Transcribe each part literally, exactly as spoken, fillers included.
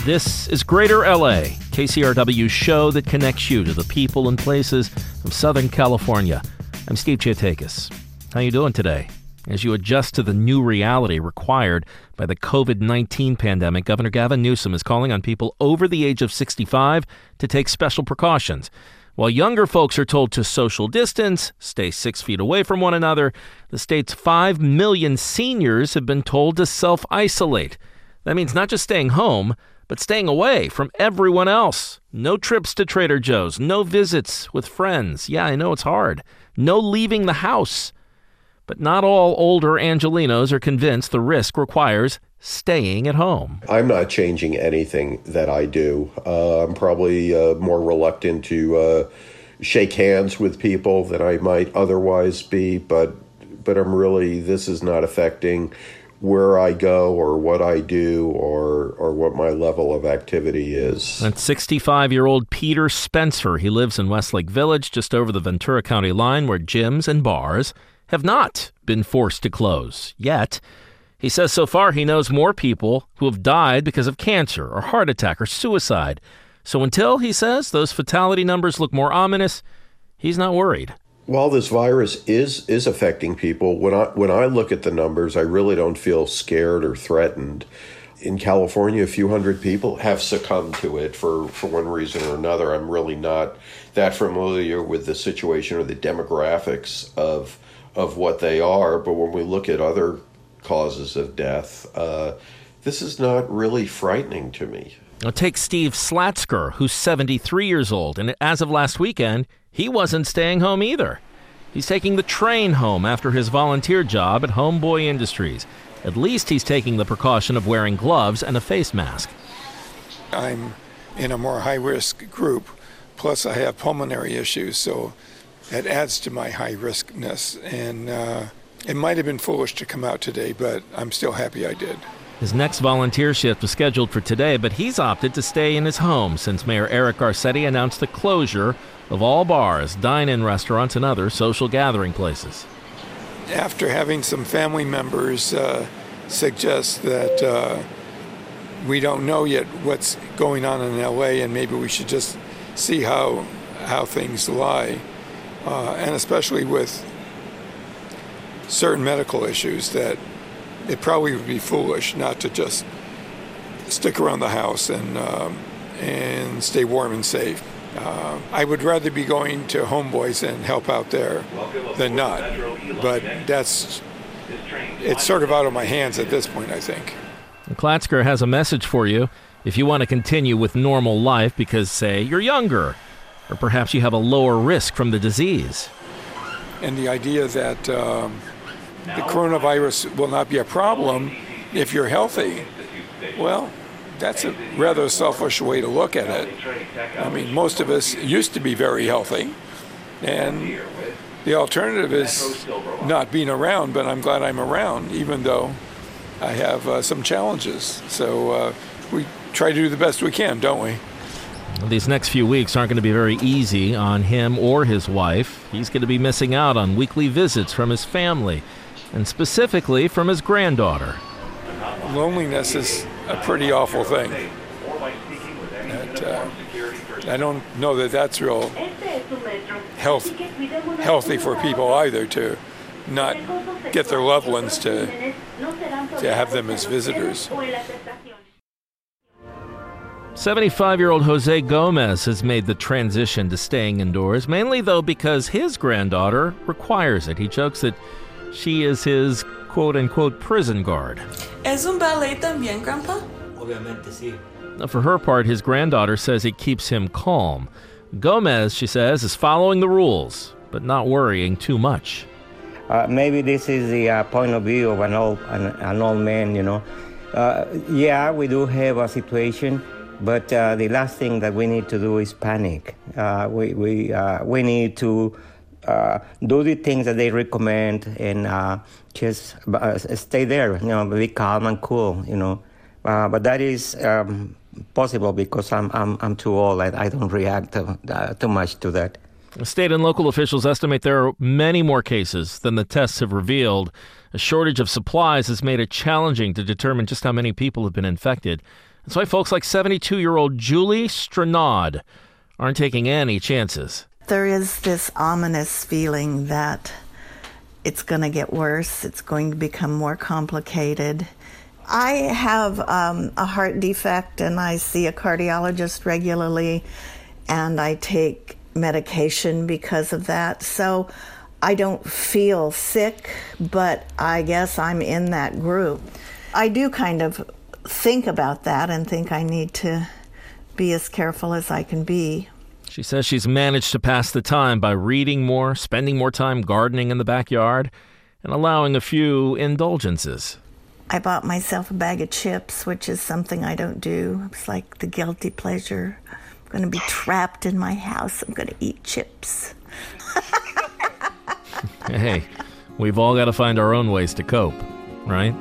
This is Greater L A, K C R W's show that connects you to the people and places of Southern California. I'm Steve Chiatakis. How you doing today? As you adjust to the new reality required by the covid nineteen pandemic, Governor Gavin Newsom is calling on people over the age of sixty-five to take special precautions. While younger folks are told to social distance, stay six feet away from one another, the state's five million seniors have been told to self-isolate. That means not just staying home, but staying away from everyone else. No trips to Trader Joe's, no visits with friends. Yeah, I know it's hard. No leaving the house. But not all older Angelenos are convinced the risk requires staying at home. I'm not changing anything that I do. Uh, I'm probably uh, more reluctant to uh, shake hands with people than I might otherwise be, but but I'm really, this is not affecting where I go or what I do or or what my level of activity is. That's sixty-five-year-old Peter Spencer. He lives in Westlake Village, just over the Ventura County line, where gyms and bars have not been forced to close yet. He says so far he knows more people who have died because of cancer or heart attack or suicide. So until, he says, those fatality numbers look more ominous, he's not worried. While this virus is is affecting people, when I when I look at the numbers, I really don't feel scared or threatened. In California, a few hundred people have succumbed to it for, for one reason or another. I'm really not that familiar with the situation or the demographics of of what they are, but when we look at other causes of death, uh, this is not really frightening to me. Now take Steve Slatsker, who's seventy-three years old, and as of last weekend, he wasn't staying home either. He's taking the train home after his volunteer job at Homeboy Industries. At least he's taking the precaution of wearing gloves and a face mask. I'm in a more high-risk group, plus I have pulmonary issues, so it adds to my high-riskness. And uh, it might have been foolish to come out today, but I'm still happy I did. His next volunteer shift was scheduled for today, but he's opted to stay in his home since Mayor Eric Garcetti announced the closure of all bars, dine-in restaurants, and other social gathering places. After having some family members uh, suggest that uh, we don't know yet what's going on in L A and maybe we should just see how how things lie, uh, and especially with certain medical issues, that it probably would be foolish not to just stick around the house and um, and stay warm and safe. Uh, I would rather be going to Homeboys and help out there than not, but that's it's sort of out of my hands at this point, I think. Klatsker has a message for you if you want to continue with normal life because, say, you're younger, or perhaps you have a lower risk from the disease. And the idea that um, the coronavirus will not be a problem if you're healthy, well, that's a rather selfish way to look at it. I mean, most of us used to be very healthy, and the alternative is not being around, but I'm glad I'm around, even though I have uh, some challenges. So uh, we try to do the best we can, don't we? These next few weeks aren't going to be very easy on him or his wife. He's going to be missing out on weekly visits from his family, and specifically from his granddaughter. Loneliness is a pretty awful thing. That, uh, I don't know that that's real health, healthy for people either, to not get their loved ones to, to have them as visitors. seventy-five-year-old Jose Gomez has made the transition to staying indoors, mainly, though, because his granddaughter requires it. He jokes that she is his quote-unquote prison guard. ¿Es un ballet también, Grandpa? Obviamente, sí. For her part, his granddaughter says it keeps him calm. Gomez, she says, is following the rules, but not worrying too much. Uh, maybe this is the uh, point of view of an old, an, an old man, you know. Uh, yeah, we do have a situation, but uh, the last thing that we need to do is panic. Uh, we we uh, we need to uh, do the things that they recommend and uh, just uh, stay there, you know, be calm and cool, you know. Uh, but that is um, possible because I'm I'm I'm too old. I, I don't react to, uh, too much to that. State and local officials estimate there are many more cases than the tests have revealed. A shortage of supplies has made it challenging to determine just how many people have been infected. That's why folks like seventy-two-year-old Julie Stranad aren't taking any chances. There is this ominous feeling that it's going to get worse. It's going to become more complicated. I have um, a heart defect, and I see a cardiologist regularly, and I take medication because of that. So I don't feel sick, but I guess I'm in that group. I do kind of think about that and think I need to be as careful as I can be. She says she's managed to pass the time by reading more, spending more time gardening in the backyard, and allowing a few indulgences. I bought myself a bag of chips, which is something I don't do. It's like the guilty pleasure. I'm going to be trapped in my house. I'm going to eat chips. Hey, we've all got to find our own ways to cope, right?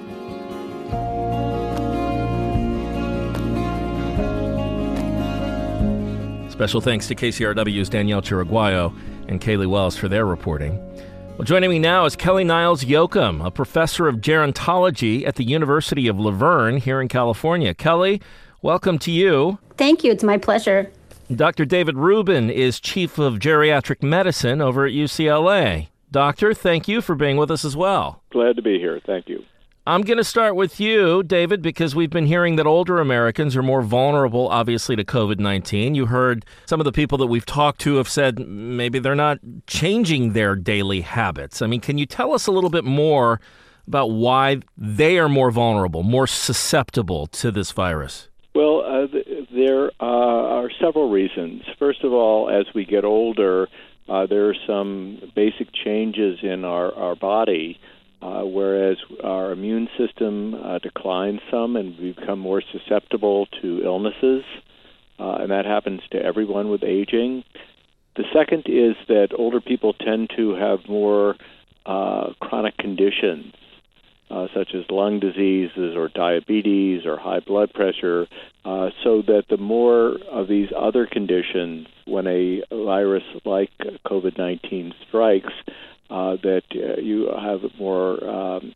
Special thanks to K C R W's Danielle Chiriguayo and Kaylee Wells for their reporting. Well, joining me now is Kelly Niles Yoakum, a professor of gerontology at the University of La Verne here in California. Kelly, welcome to you. Thank you. It's my pleasure. Doctor David Rubin is chief of geriatric medicine over at U C L A. Doctor, thank you for being with us as well. Glad to be here. Thank you. I'm going to start with you, David, because we've been hearing that older Americans are more vulnerable, obviously, to covid nineteen. You heard some of the people that we've talked to have said maybe they're not changing their daily habits. I mean, can you tell us a little bit more about why they are more vulnerable, more susceptible to this virus? Well, uh, th- there uh, are several reasons. First of all, as we get older, uh, there are some basic changes in our, our body. Uh, whereas our immune system uh, declines some and we become more susceptible to illnesses, uh, and that happens to everyone with aging. The second is that older people tend to have more uh, chronic conditions, uh, such as lung diseases or diabetes or high blood pressure, uh, so that the more of these other conditions, when a virus like covid nineteen strikes, Uh, that uh, you have more um,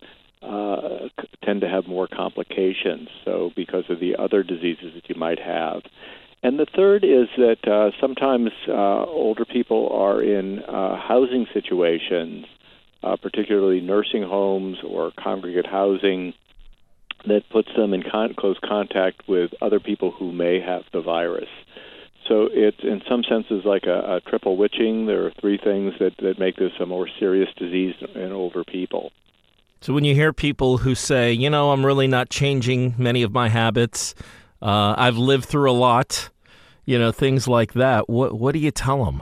uh, tend to have more complications. So because of the other diseases that you might have, and the third is that uh, sometimes uh, older people are in uh, housing situations, uh, particularly nursing homes or congregate housing, that puts them in con- close contact with other people who may have the virus. So it's, in some senses, like a, a triple witching. There are three things that, that make this a more serious disease in older people. So when you hear people who say, you know, I'm really not changing many of my habits, uh, I've lived through a lot, you know, things like that, what what do you tell them?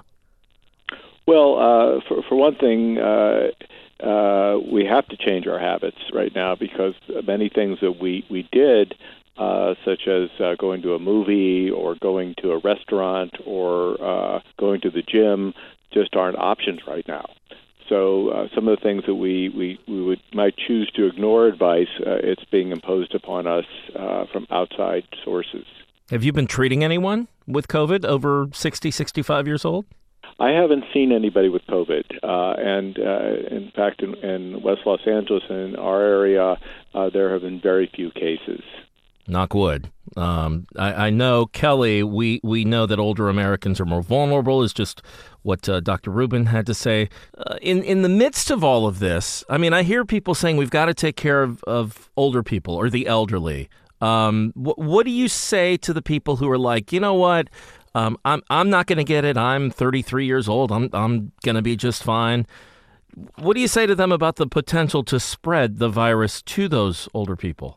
Well, uh, for, for one thing, uh, uh, we have to change our habits right now because many things that we, we did Uh, such as uh, going to a movie or going to a restaurant or uh, going to the gym, just aren't options right now. So uh, some of the things that we, we, we would might choose to ignore advice, uh, it's being imposed upon us uh, from outside sources. Have you been treating anyone with COVID over sixty, sixty-five years old? I haven't seen anybody with COVID. Uh, and uh, in fact, in, in West Los Angeles and in our area, uh, there have been very few cases. Knock wood. Um, I, I know, Kelly, we, we know that older Americans are more vulnerable, is just what uh, Doctor Rubin had to say. Uh, in, in the midst of all of this, I mean, I hear people saying we've got to take care of, of older people or the elderly. Um, wh- what do you say to the people who are like, you know what, um, I'm I'm not going to get it. I'm thirty-three years old. I'm I'm going to be just fine. What do you say to them about the potential to spread the virus to those older people?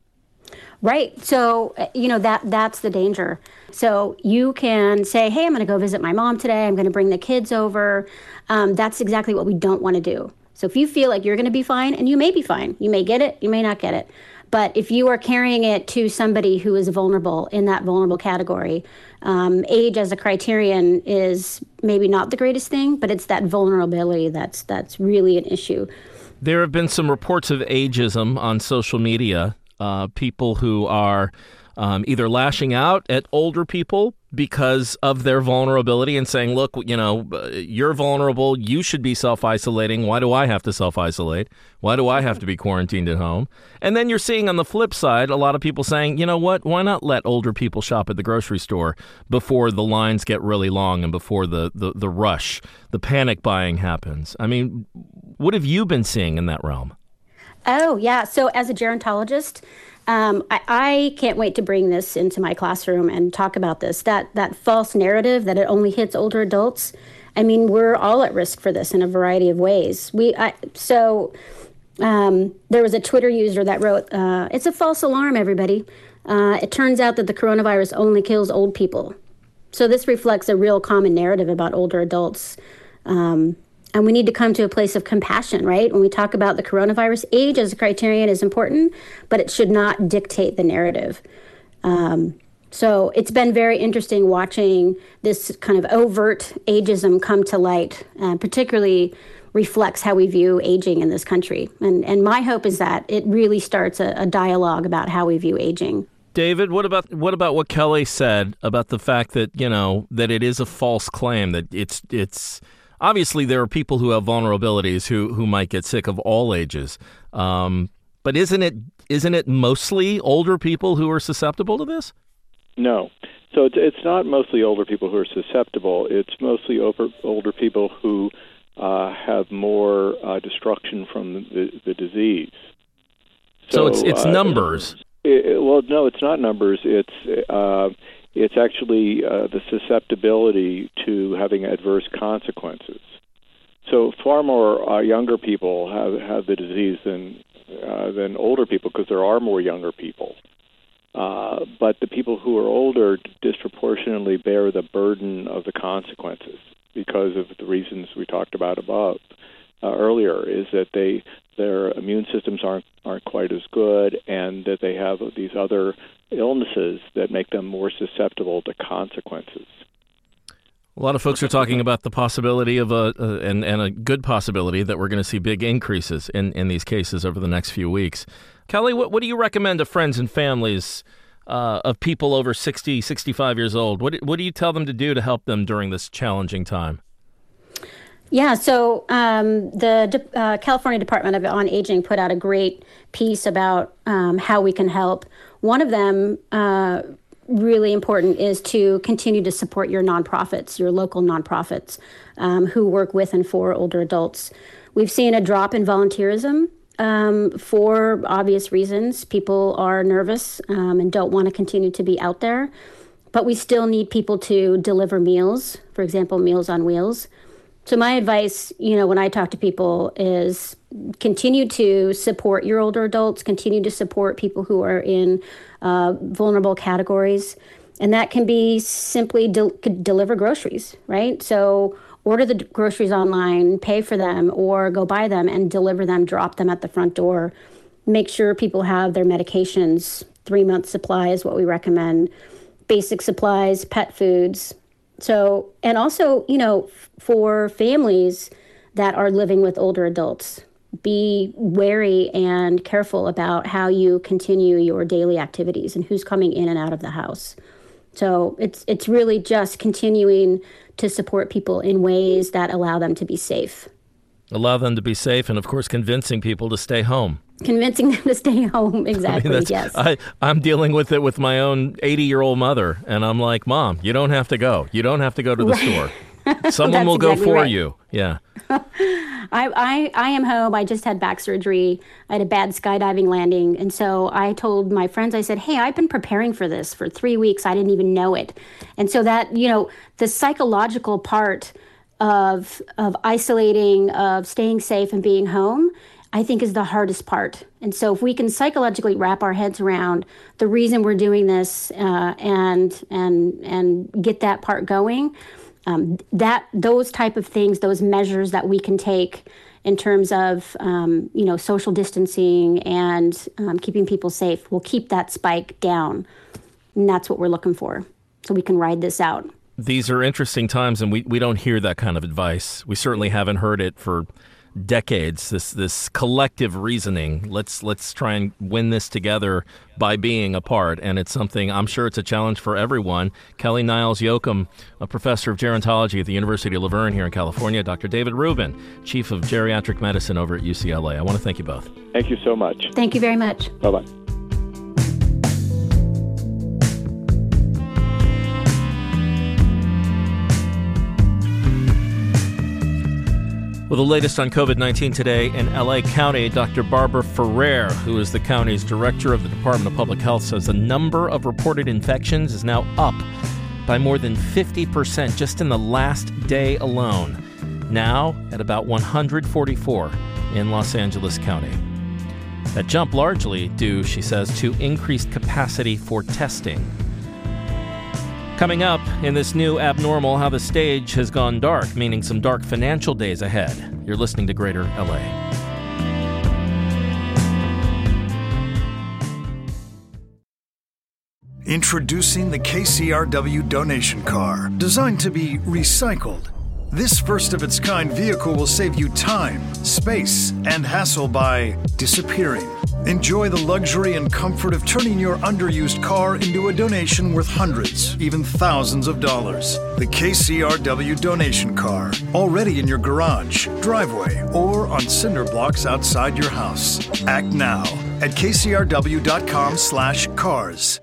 Right. So, you know, that that's the danger. So you can say, hey, I'm going to go visit my mom today. I'm going to bring the kids over. Um, that's exactly what we don't want to do. So if you feel like you're going to be fine, and you may be fine, you may get it, you may not get it. But if you are carrying it to somebody who is vulnerable in that vulnerable category, um, age as a criterion is maybe not the greatest thing, but it's that vulnerability that's that's really an issue. There have been some reports of ageism on social media. Uh, people who are um, either lashing out at older people because of their vulnerability and saying, look, you know, you're vulnerable. You should be self-isolating. Why do I have to self-isolate? Why do I have to be quarantined at home? And then you're seeing on the flip side, a lot of people saying, you know what, why not let older people shop at the grocery store before the lines get really long and before the, the, the rush, the panic buying happens? I mean, what have you been seeing in that realm? Oh, yeah. So as a gerontologist, Um, I, I can't wait to bring this into my classroom and talk about this. That that false narrative that it only hits older adults. I mean, we're all at risk for this in a variety of ways. We I, so um, there was a Twitter user that wrote, uh, "It's a false alarm, everybody. Uh, it turns out that the coronavirus only kills old people." So this reflects a real common narrative about older adults. Um, And we need to come to a place of compassion, right? When we talk about the coronavirus, age as a criterion is important, but it should not dictate the narrative. Um, so it's been very interesting watching this kind of overt ageism come to light, uh, particularly reflects how we view aging in this country. And, and my hope is that it really starts a, a dialogue about how we view aging. David, what about what about what Kelly said about the fact that, you know, that it is a false claim, that it's it's obviously there are people who have vulnerabilities who, who might get sick of all ages. Um, but isn't it isn't it mostly older people who are susceptible to this? No. So it's, it's not mostly older people who are susceptible. It's mostly over, older people who uh, have more uh, destruction from the, the disease. So, so it's it's uh, numbers. It, well, no, it's not numbers. It's uh, it's actually uh, the susceptibility to having adverse consequences. So far more uh, younger people have, have the disease than uh, than older people, because there are more younger people. Uh, but the people who are older disproportionately bear the burden of the consequences because of the reasons we talked about above uh, earlier. Is that they their immune systems aren't aren't quite as good, and that they have these other illnesses that make them more susceptible to consequences. A lot of folks are talking about the possibility of a, uh, and, and a good possibility that we're going to see big increases in, in these cases over the next few weeks. Kelly, what, what do you recommend to friends and families uh, of people over sixty, sixty-five years old? What, what do you tell them to do to help them during this challenging time? Yeah, so um, the uh, California Department of on Aging put out a great piece about um, how we can help. One of them, uh, really important, is to continue to support your nonprofits, your local nonprofits um, who work with and for older adults. We've seen a drop in volunteerism um, for obvious reasons. People are nervous um, and don't want to continue to be out there, but we still need people to deliver meals, for example, Meals on Wheels. So my advice, you know, when I talk to people is continue to support your older adults, continue to support people who are in uh, vulnerable categories. And that can be simply de- deliver groceries, right? So order the groceries online, pay for them, or go buy them and deliver them, drop them at the front door. Make sure people have their medications. Three-month supply is what we recommend. Basic supplies, pet foods. So, and also, you know, for families that are living with older adults, be wary and careful about how you continue your daily activities and who's coming in and out of the house. So it's it's really just continuing to support people in ways that allow them to be safe. Allow them to be safe, and of course, convincing people to stay home. Convincing them to stay home, exactly, I mean, yes. I, I'm dealing with it with my own eighty-year-old mother, and I'm like, Mom, you don't have to go. You don't have to go to the right. store. Someone will exactly go for right. you. Yeah. I, I I am home. I just had back surgery. I had a bad skydiving landing. And so I told my friends, I said, hey, I've been preparing for this for three weeks. I didn't even know it. And so that, you know, the psychological part of of isolating, of staying safe and being home, I think is the hardest part. And so if we can psychologically wrap our heads around the reason we're doing this uh, and and and get that part going, um, that those type of things, those measures that we can take in terms of um, you know social distancing and um, keeping people safe will keep that spike down. And that's what we're looking for. So we can ride this out. These are interesting times, and we, we don't hear that kind of advice. We certainly haven't heard it for decades, this this collective reasoning. Let's let's try and win this together by being apart. And it's something, I'm sure it's a challenge for everyone. Kelly Niles Yoakum, a professor of gerontology at the University of Laverne here in California. Doctor David Rubin, chief of geriatric medicine over at U C L A. I want to thank you both. Thank you so much. Thank you very much. Bye-bye. Well, the latest on COVID nineteen today in L A County, Doctor Barbara Ferrer, who is the county's director of the Department of Public Health, says the number of reported infections is now up by more than fifty percent just in the last day alone, now at about one hundred forty-four in Los Angeles County. That jump largely due, she says, to increased capacity for testing. Coming up in this new abnormal, how the stage has gone dark, meaning some dark financial days ahead. You're listening to Greater L A. Introducing the K C R W donation car, designed to be recycled. This first-of-its-kind vehicle will save you time, space, and hassle by disappearing. Enjoy the luxury and comfort of turning your underused car into a donation worth hundreds, even thousands of dollars. The K C R W donation car, already in your garage, driveway, or on cinder blocks outside your house. Act now at kcrw.com slash cars.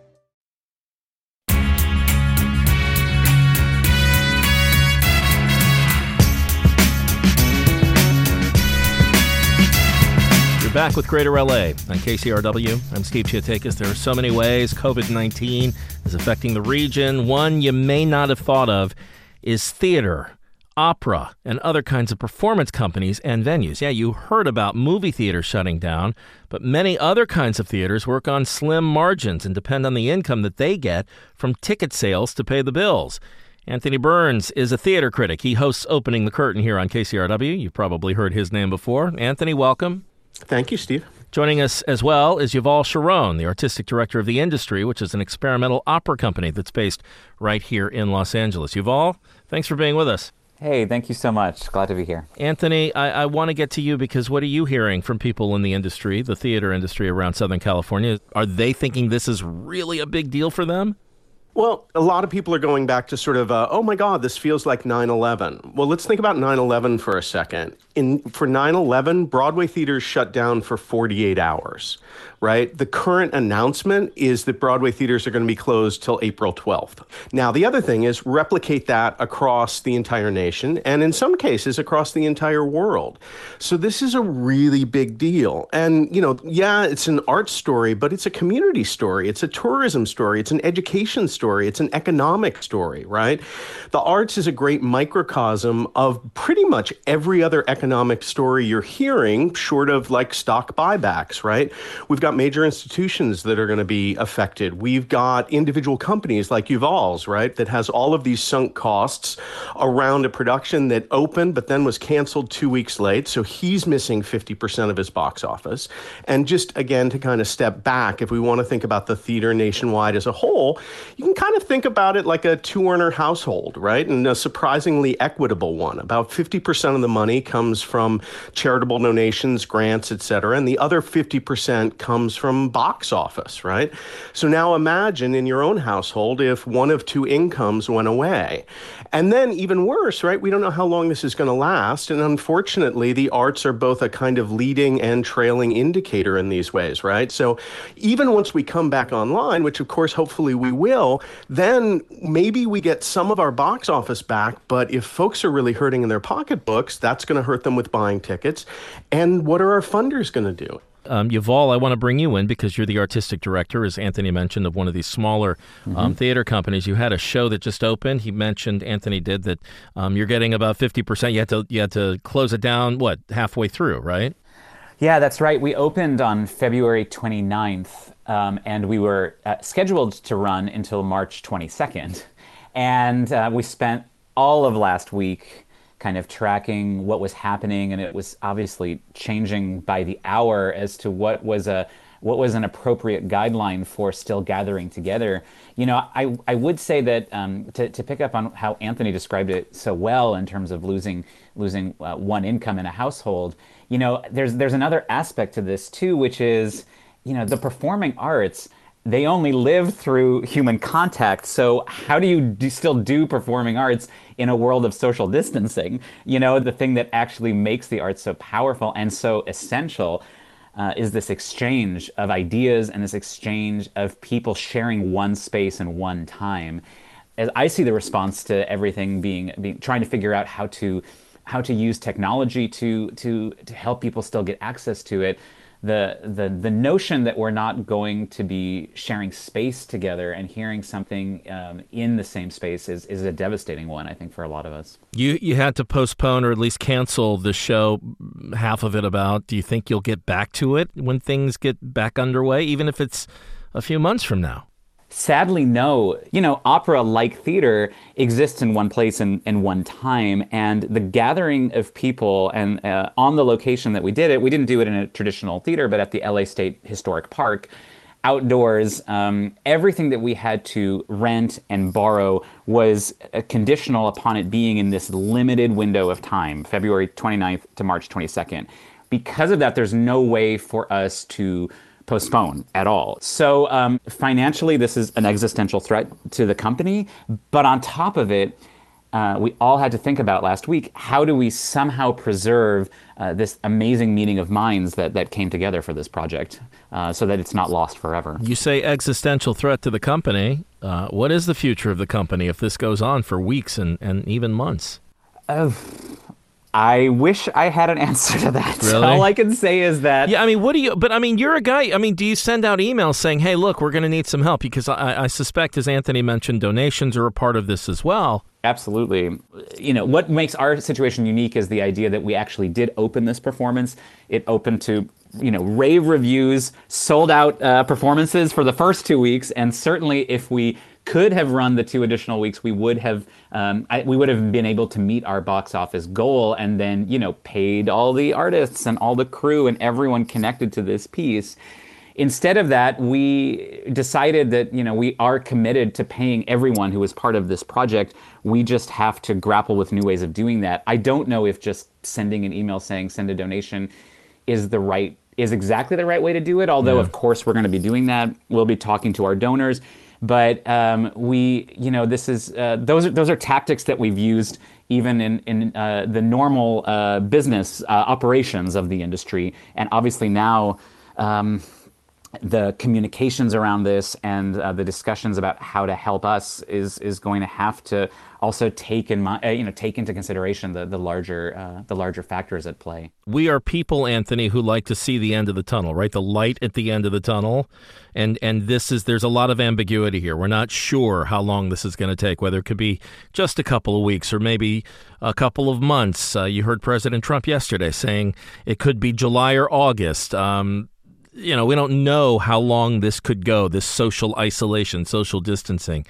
Back with Greater L A on K C R W. I'm Steve Chiatakis. There are so many ways COVID nineteen is affecting the region. One you may not have thought of is theater, opera, and other kinds of performance companies and venues. Yeah, you heard about movie theaters shutting down, but many other kinds of theaters work on slim margins and depend on the income that they get from ticket sales to pay the bills. Anthony Burns is a theater critic. He hosts Opening the Curtain here on K C R W. You've probably heard his name before. Anthony, welcome. Thank you, Steve. Joining us as well is Yuval Sharon, the artistic director of The Industry, which is an experimental opera company that's based right here in Los Angeles. Yuval, thanks for being with us. Hey, thank you so much. Glad to be here. Anthony, I, I want to get to you because what are you hearing from people in the industry, the theater industry around Southern California? Are they thinking this is really a big deal for them? Well, a lot of people are going back to sort of, uh, oh my God, this feels like nine eleven. Well, let's think about nine eleven for a second. In for nine eleven, Broadway theaters shut down for forty-eight hours, right? The current announcement is that Broadway theaters are going to be closed till April twelfth. Now, the other thing is replicate that across the entire nation and in some cases across the entire world. So this is a really big deal. And, you know, yeah, it's an art story, but it's a community story. It's a tourism story. It's an education story. Story. It's an economic story, right? The arts is a great microcosm of pretty much every other economic story you're hearing, short of like stock buybacks, right? We've got major institutions that are going to be affected. We've got individual companies like Yuval's, right, that has all of these sunk costs around a production that opened but then was canceled two weeks late. So he's missing fifty percent of his box office. And just again, to kind of step back, if we want to think about the theater nationwide as a whole, you can kind of think about it like a two-earner household, right? And a surprisingly equitable one. About fifty percent of the money comes from charitable donations, grants, et cetera, and the other fifty percent comes from box office, right? So now imagine in your own household if one of two incomes went away. And then even worse, right? We don't know how long this is going to last. And unfortunately, the arts are both a kind of leading and trailing indicator in these ways, right? So even once we come back online, which of course, hopefully we will, then maybe we get some of our box office back. But if folks are really hurting in their pocketbooks, that's going to hurt them with buying tickets. And what are our funders going to do? Um, Yuval, I want to bring you in because you're the artistic director, as Anthony mentioned, of one of these smaller mm-hmm. um, theater companies. You had a show that just opened. He mentioned, Anthony did, that um, you're getting about fifty percent. You had to you had to close it down, what, halfway through, right? Yeah, that's right. We opened on February twenty-ninth, um, and we were uh, scheduled to run until March twenty-second. And uh, we spent all of last week kind of tracking what was happening, and it was obviously changing by the hour as to what was a what was an appropriate guideline for still gathering together. You know, I, I would say that um, to, to pick up on how Anthony described it so well in terms of losing losing uh, one income in a household, you know, there's there's another aspect to this too, which is, you know, the performing arts, they only live through human contact. So how do you do, still do performing arts in a world of social distancing? You know, the thing that actually makes the arts so powerful and so essential uh, is this exchange of ideas and this exchange of people sharing one space and one time. As I see the response to everything being, being trying to figure out how to how to use technology to to to help people still get access to it. The, the the notion that we're not going to be sharing space together and hearing something um, in the same space is, is a devastating one, I think, for a lot of us. You you had to postpone or at least cancel the show, half of it about. Do you think you'll get back to it when things get back underway, even if it's a few months from now? Sadly, no. You know, opera, like theater, exists in one place and in one time, and the gathering of people and uh, on the location that we did it, we didn't do it in a traditional theater, but at the L A State Historic Park, outdoors, um, everything that we had to rent and borrow was uh, conditional upon it being in this limited window of time, February twenty-ninth to March twenty-second. Because of that, there's no way for us to postpone at all. So um, financially, this is an existential threat to the company. But on top of it, uh, we all had to think about last week, how do we somehow preserve uh, this amazing meeting of minds that, that came together for this project uh, so that it's not lost forever? You say existential threat to the company. Uh, what is the future of the company if this goes on for weeks and, and even months? Uh, I wish I had an answer to that. Really? All I can say is that... Yeah, I mean, what do you... But, I mean, you're a guy... I mean, do you send out emails saying, hey, look, we're going to need some help? Because I, I suspect, as Anthony mentioned, donations are a part of this as well. Absolutely. You know, what makes our situation unique is the idea that we actually did open this performance. It opened to, you know, rave reviews, sold out uh, performances for the first two weeks. And certainly if we could have run the two additional weeks, we would have um, I, we would have been able to meet our box office goal and then, you know, paid all the artists and all the crew and everyone connected to this piece. Instead of that, we decided that, you know, we are committed to paying everyone who was part of this project. We just have to grapple with new ways of doing that. I don't know if just sending an email saying send a donation is the right is exactly the right way to do it. Although, yeah. Of course, we're going to be doing that. We'll be talking to our donors. But um, we, you know, this is uh, those are those are tactics that we've used even in in uh, the normal uh, business uh, operations of the industry, and obviously now um, the communications around this and uh, the discussions about how to help us is is going to have to also take in my, uh, you know take into consideration the the larger uh, the larger factors at play. We are people, Anthony, who like to see the end of the tunnel, right? The light at the end of the tunnel, and and this is there's a lot of ambiguity here. We're not sure how long this is going to take, whether it could be just a couple of weeks or maybe a couple of months. Uh, you heard President Trump yesterday saying it could be July or August. Um, you know, we don't know how long this could go. This social isolation, social distancing.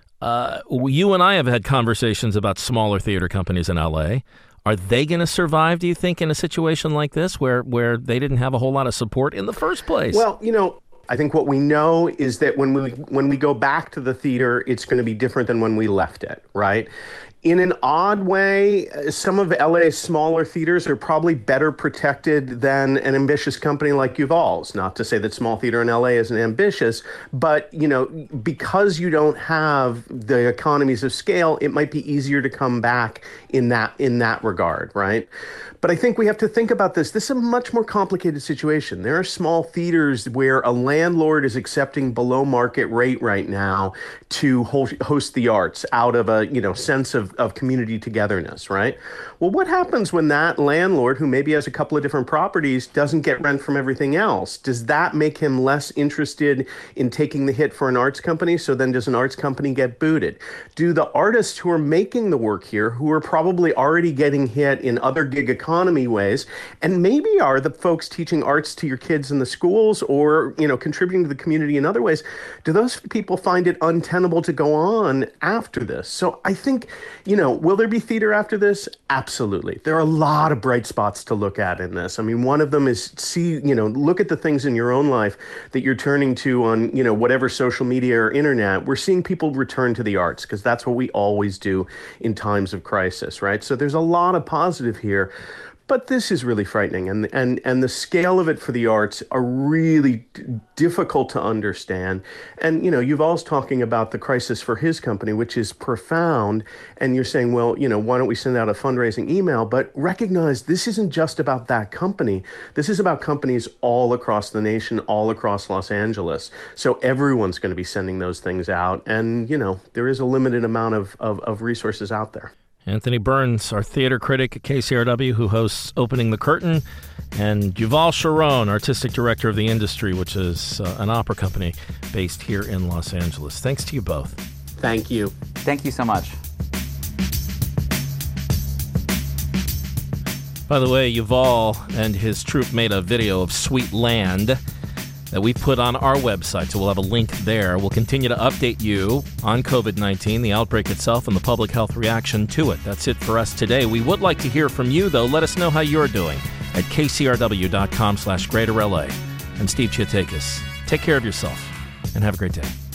Uh, you and I have had conversations about smaller theater companies in L A. Are they going to survive, do you think, in a situation like this where, where they didn't have a whole lot of support in the first place? Well, you know, I think what we know is that when we when we go back to the theater, it's going to be different than when we left it, right? In an odd way, some of L A's smaller theaters are probably better protected than an ambitious company like Yuval's. Not to say that small theater in L A isn't ambitious, but, you know, because you don't have the economies of scale, it might be easier to come back in that in that regard, right? But I think we have to think about this. This is a much more complicated situation. There are small theaters where a landlord is accepting below market rate right now to host the arts out of a, you know, sense of, of community togetherness, right? Well, what happens when that landlord, who maybe has a couple of different properties, doesn't get rent from everything else? Does that make him less interested in taking the hit for an arts company? So then does an arts company get booted? Do the artists who are making the work here, who are probably already getting hit in other gig economy ways, and maybe are the folks teaching arts to your kids in the schools or, you know, contributing to the community in other ways, do those people find it untenable to go on after this? So I think You know, will there be theater after this? Absolutely. There are a lot of bright spots to look at in this. I mean, one of them is see, you know, look at the things in your own life that you're turning to on, you know, whatever social media or internet. We're seeing people return to the arts because that's what we always do in times of crisis, right? So there's a lot of positive here. But this is really frightening, and and and the scale of it for the arts are really d- difficult to understand. And, you know, Yuval's talking about the crisis for his company, which is profound, and you're saying, well, you know, why don't we send out a fundraising email? But recognize this isn't just about that company. This is about companies all across the nation, all across Los Angeles. So everyone's going to be sending those things out, and, you know, there is a limited amount of, of, of resources out there. Anthony Burns, our theater critic at K C R W, who hosts Opening the Curtain, and Yuval Sharon, artistic director of The Industry, which is uh, an opera company based here in Los Angeles. Thanks to you both. Thank you. Thank you so much. By the way, Yuval and his troupe made a video of Sweet Land that we put on our website, so we'll have a link there. We'll continue to update you on covid nineteen, the outbreak itself, and the public health reaction to it. That's it for us today. We would like to hear from you, though. Let us know how you're doing at kcrw.com slash greater LA. I'm Steve Chiatakis. Take care of yourself, and have a great day.